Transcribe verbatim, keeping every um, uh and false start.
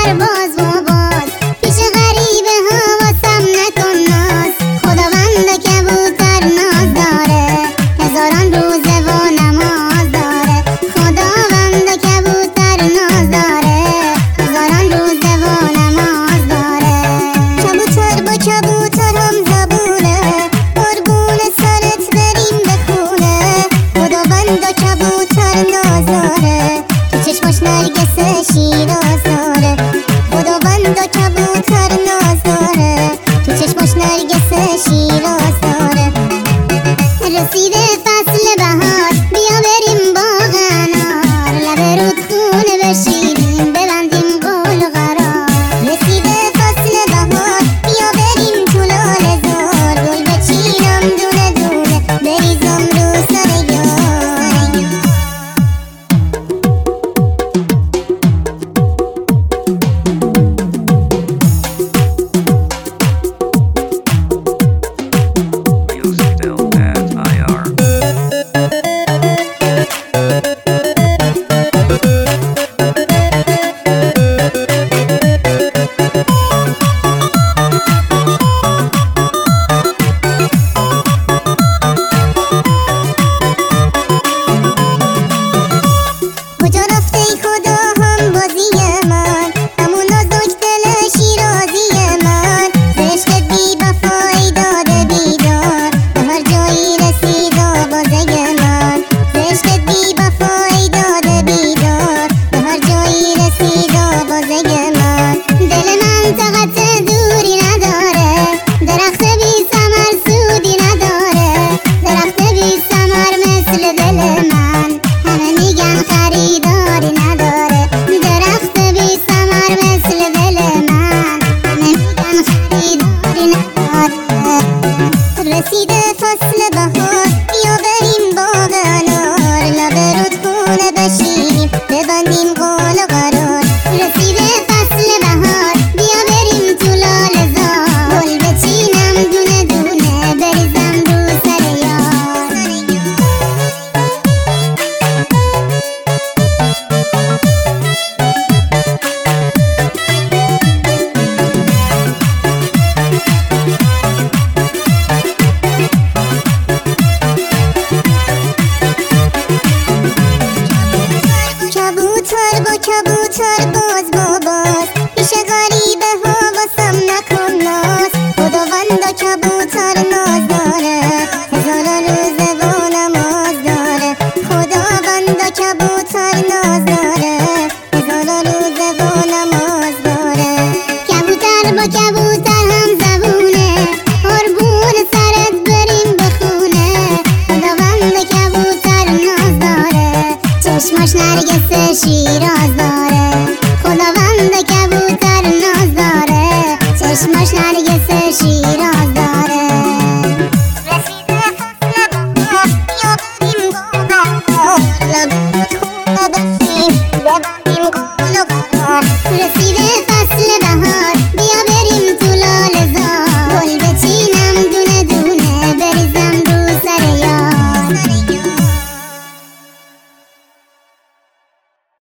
کبوتر باز و باز پیش غریبه ها واسم نکن ناز. خداوند کبوتر ناز داره هزاران روزه و نماز داره. خداوند کبوتر ناز داره هزاران روزه و نماز داره. کبوتر با کبوتر هم زبونه قربون سرت بریم بخونه. خداوند کبوتر ناز داره تو چشماش نرگس شیراز داره. خداوند کبوتر ناز داره تو چشماش نرگس شیراز داره. رسیده فصل بهار بیا بریم باغ انار. لب رودخونه بشینیم ببندیم قول و قرار. رسیده فصل بهار بیا بریم تو لاله زار. گل بچینم دونه دونه بریزم رو سر یار. کجا رفته ای خدا هم بازی من همون نازک دل شیرازی من. عشقت بی وفایی داده بیدار به هر جایی رسید آوازه من. عشقت بی وفایی داده بیدار به هر جایی رسید آوازه من. دل من طاقت دوری نداره درخت بی ثمر سودی نداره. درخت بی ثمر مثل دل من همه میگن خریداری نداره. درخت بی ثمر مثل دل من همه میگن خریداری نداره. رسیده فصل بهار بیا بریم باغ انار. لب رودخونه بشینیم ببندیم قول و قرار. رسیده فصل بهار بیا بریم تو لاله زار. گل بچینم دونه دونه بریزم رو سر یار. کبوتر با کبوتر باز با باز پیش غریبه ها واسم نکن ناز. خداوند کبوتر ناز داره هزاران روزه و نماز داره. خداوند کبوتر ناز داره هزاران روزه و نماز داره. کبوتر با کبوتر هم زبونه قربون سرت بریم بخونه. خداوند کبوتر ناز داره چشماش نرگس شیراز داره. خداوند کبوتر ناز داره چشماش نرگس